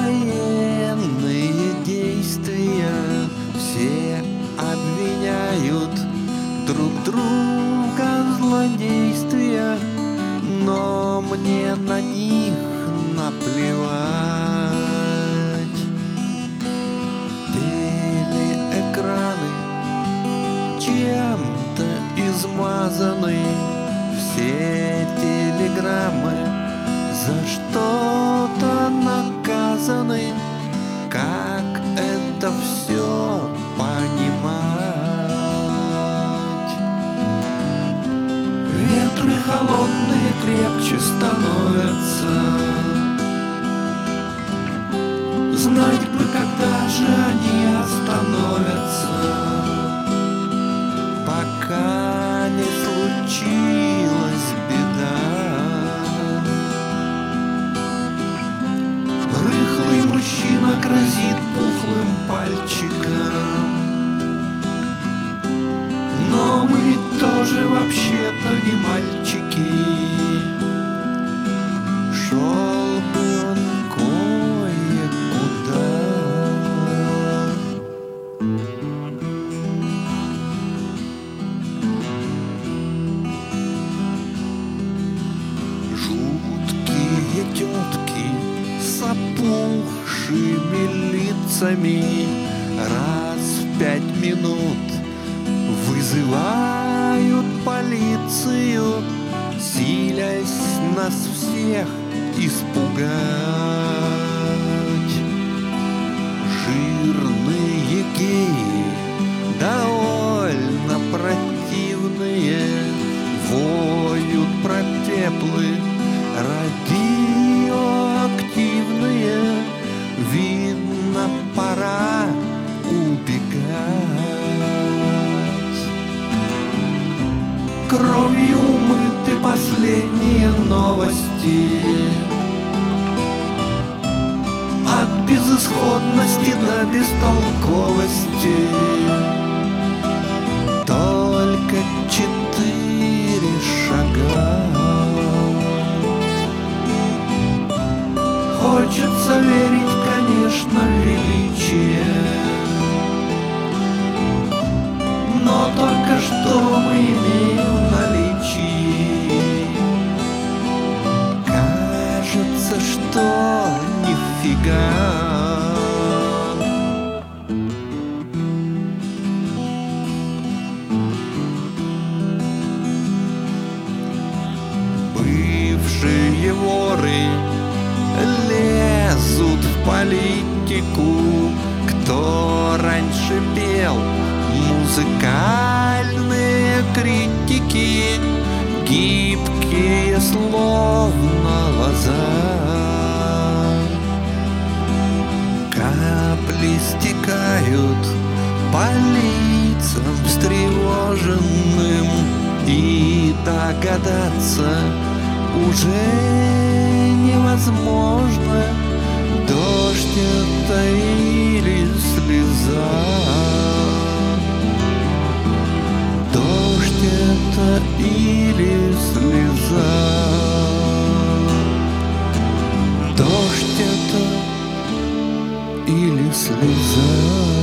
военные действия, все обвиняют друг друга в злодействиях, но мне на них наплевать. Телеэкраны чем-то измазаны, все телеграммы за что-то наказаны. Как это все понимать? Ветры холодные крепче становятся. Знать бы, когда же они остановятся, пока не случилась беда. Рыхлый мужчина грозит пухлым пальчиком, но мы ведь тоже вообще-то не мальчики. Шел бы он кое-куда. Жуткие тетки с опухшими лицами раз в 5 минут вызывают полицию, силясь нас всех испугать. Жирные геи, довольно противные, воют про пеплы радиоактивные. Видно, пора убегать. Кровью умыты последние новости, от безысходности до бестолковости. Только 4 шага. Хочется верить, конечно, в величие, но только что мы имеем в наличии. Кажется, что нифига. Бывшие воры лезут в политику. Кто раньше пел музыкальные критики, гибкие словно лоза. Капли стекают по лицам встревоженным, и догадаться уже невозможно. Дождь это или слеза? Дождь это или слеза? Дождь это или слеза?